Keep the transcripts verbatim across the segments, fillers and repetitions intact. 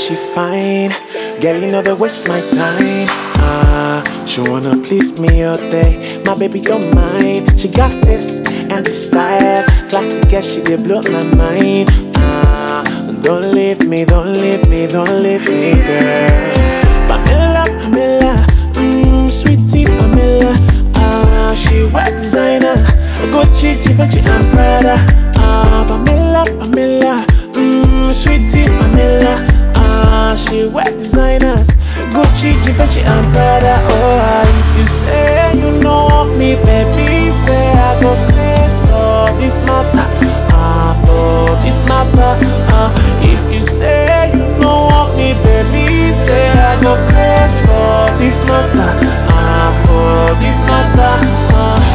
she fine. Girl, you never waste my time. Ah, she wanna please me all day. My baby don't mind. She got this and this style. Classic girl, she did blow my mind. Ah, don't leave me, don't leave me, don't leave me, girl. Pamela, Pamela, mmm, sweetie Pamela. Ah, she wet designer, Gucci, Givenchy and Prada. Ah, Pamela, Pamela, mmm, sweetie Pamela. Ah, she wet designers, Gucci, Givenchy and Prada. Oh, ah, if you say you know me, baby, say I go place for this matter. Ah, for this matter. Ah, if you say you know me, baby, say I go place for this matter. Ah, for this matter. Ah.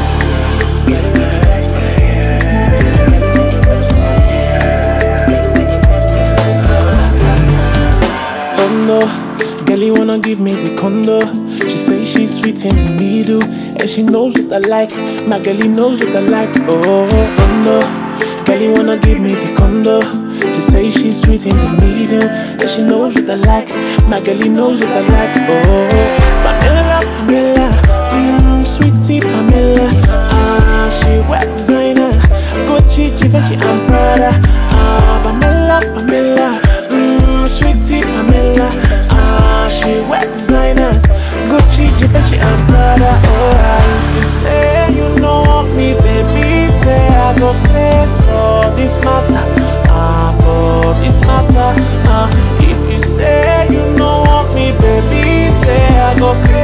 No, girl, you wanna give me the condo. She say she's sweet in the middle, and she knows what I like. My girl, knows what I like. Oh, oh no, girl, you wanna give me the condo. She say she's sweet in the middle, and she knows what I like. My girl, knows what I like. Oh, Pamela, Pamela, mmm, sweetie Pamela. Ah, she wet designer, Gucci, Givenchy and Prada. Ah, Pamela, Pamela. Sweetie Pamela, ah, she wet designers, Gucci, Givenchy and Prada. Oh, ah, if you say you know me, baby, say I go place for this matter. Ah, for this matter. Ah, if you say you know me, baby, say I go place.